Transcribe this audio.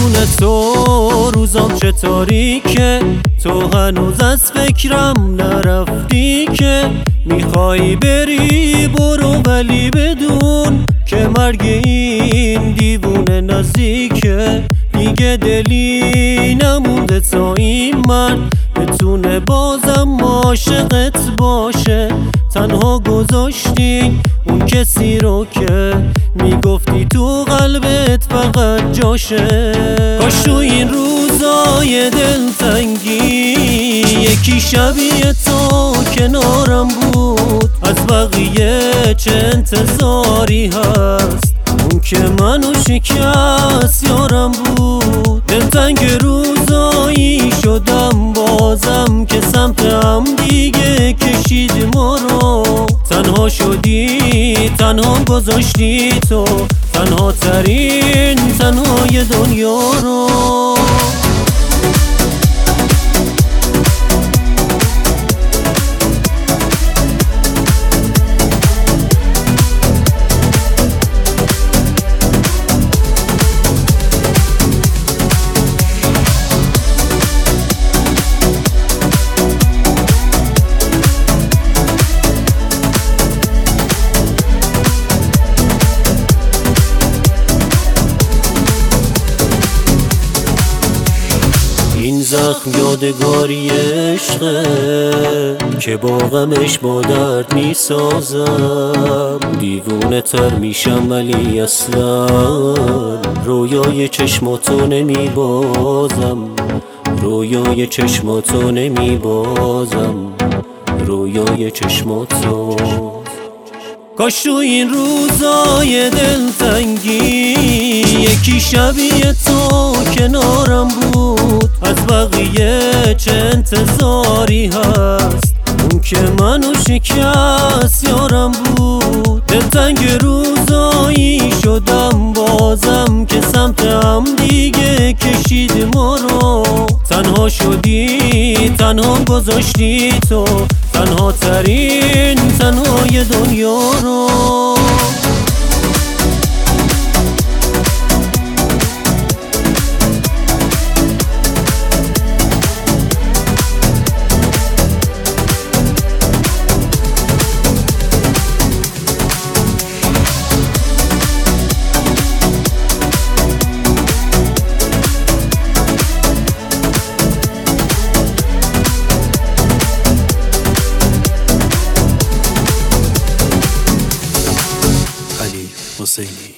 بدون تو روزام چه تاریکه، تو هنوز از فکرم نرفتی که میخوای بری برو، ولی بدون که مرگ این دیوونه نزدیکه. دیگه دلی نمونده تا این مرد بتونه بازم عاشقت باشه. تنها گذاشتی اون کسی رو که میگفتی تو قلبت فقط جاشه. کاش تو این روزای دلتنگی یکی شبیه تو کنارم بود. از بقیه چه انتظاری هست، اون که منو شکست یارم بود. دلتنگ روزایی شدم بازم که سمت هم دیگه کشید ما رو. تنها شدی تنها گذاشتی تو، تنها ترین تنهای دنیا رو. این زخم یادگاری عشقه که با غمش با درد میسازم. دیوونه تر میشم ولی اصلا رویای چشماتو نمیبازم، رویای چشماتو نمیبازم، رویای چشماتو. کاش تو این روزای دلتنگی یکی شبیه تو کنارم بود. از بقیه چه انتظاری هست، اون که منو شکست یارم بود. دلتنگ روزایی شدم بازم که سمت هم دیگه کشید ما رو. تنها شدی تنها گذاشتی تو، تنها ترین تنهای دنیا رو. علی حسینی